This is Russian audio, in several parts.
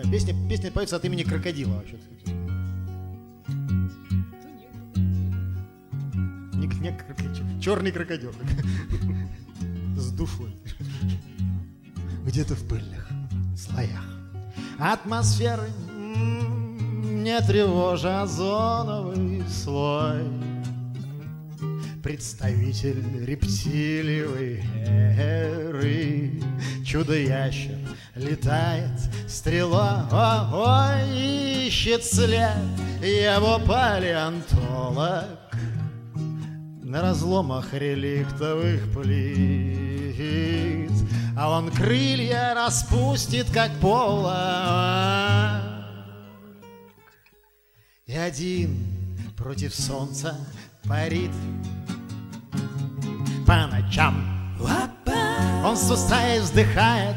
Песня поется от имени крокодила вообще. Черный крокодил. С душой. Где-то в пыльных слоях атмосферы не тревожа озоновый слой. Представитель рептилиевой эры, чудо-ящер летает стрелой, ищет след его палеонтолог на разломах реликтовых плит, а он крылья распустит, как полог, и один против солнца парит по ночам. Он с устами вздыхает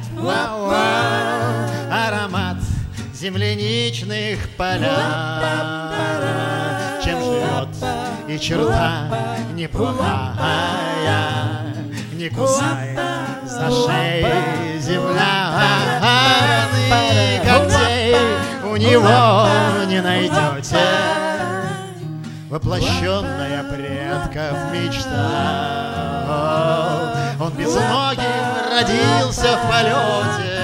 аромат земляничных поля. Чем живет и черта неплохая, не кусает за шею земля, и когтей у него не найдете. Воплощенная предков мечта, он безногим родился в полете,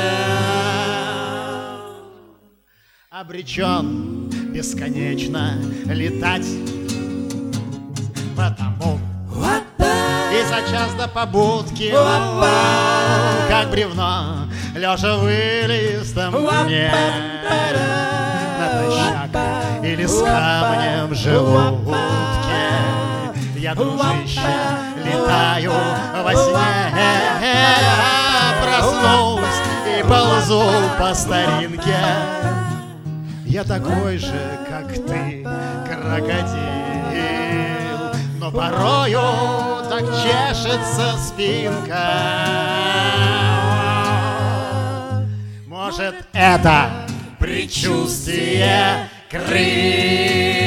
обречен бесконечно летать, потому и за час до побудки, как бревно, лежа в илистом дне, натощак или с камнем в желудке, я, дружище, летаю во сне. Проснусь и ползу по старинке. Я такой же, как ты, крокодил, но порою так чешется спинка. Может, это предчувствие крыльев.